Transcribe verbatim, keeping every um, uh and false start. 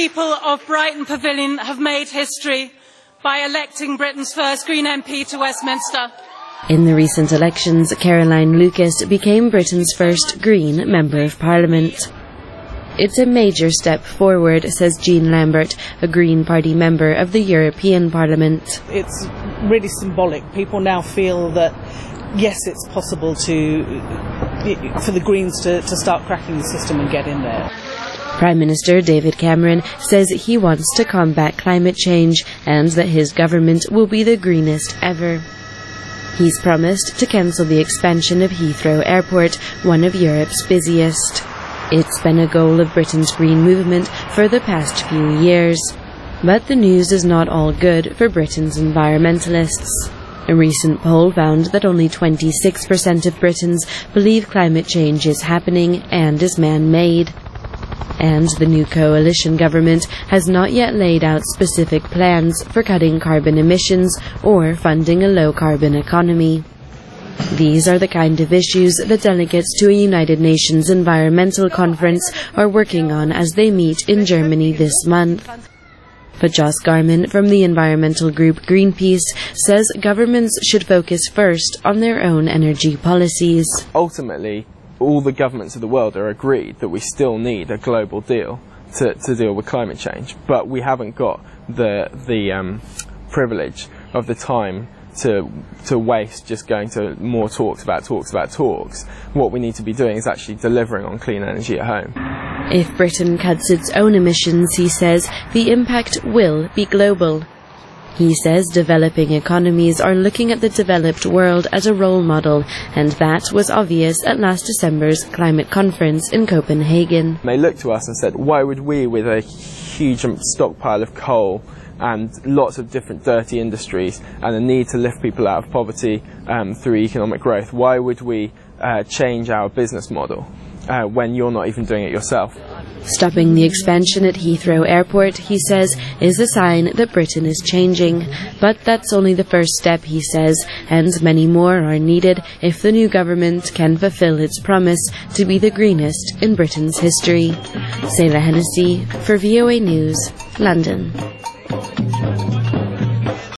people of Brighton Pavilion have made history by electing Britain's first Green M P to Westminster. In the recent elections, Caroline Lucas became Britain's first Green Member of Parliament. It's a major step forward, says Jean Lambert, a Green Party member of the European Parliament. It's really symbolic. People now feel that, yes, it's possible to, for the Greens to, to start cracking the system and get in there. Prime Minister David Cameron says he wants to combat climate change and that his government will be the greenest ever. He's promised to cancel the expansion of Heathrow Airport, one of Europe's busiest. It's been a goal of Britain's Green movement for the past few years. But the news is not all good for Britain's environmentalists. A recent poll found that only twenty-six percent of Britons believe climate change is happening and is man-made. And the new coalition government has not yet laid out specific plans for cutting carbon emissions or funding a low-carbon economy. These are the kind of issues that delegates to a United Nations Environmental Conference are working on as they meet in Germany this month. But Joss Garman from the environmental group Greenpeace says governments should focus first on their own energy policies. Ultimately, all the governments of the world are agreed that we still need a global deal to, to deal with climate change, but we haven't got the, the um, privilege of the time to to waste just going to more talks about talks about talks. What we need to be doing is actually delivering on clean energy at home. If Britain cuts its own emissions, he says, the impact will be global. He says developing economies are looking at the developed world as a role model, and that was obvious at last December's climate conference in Copenhagen. They looked to us and said, why would we, with a huge stockpile of coal and lots of different dirty industries and the need to lift people out of poverty um, through economic growth, why would we uh, change our business model uh, when you're not even doing it yourself? Stopping the expansion at Heathrow Airport, he says, is a sign that Britain is changing. But that's only the first step, he says, and many more are needed if the new government can fulfil its promise to be the greenest in Britain's history. Selah Hennessy for V O A News, London.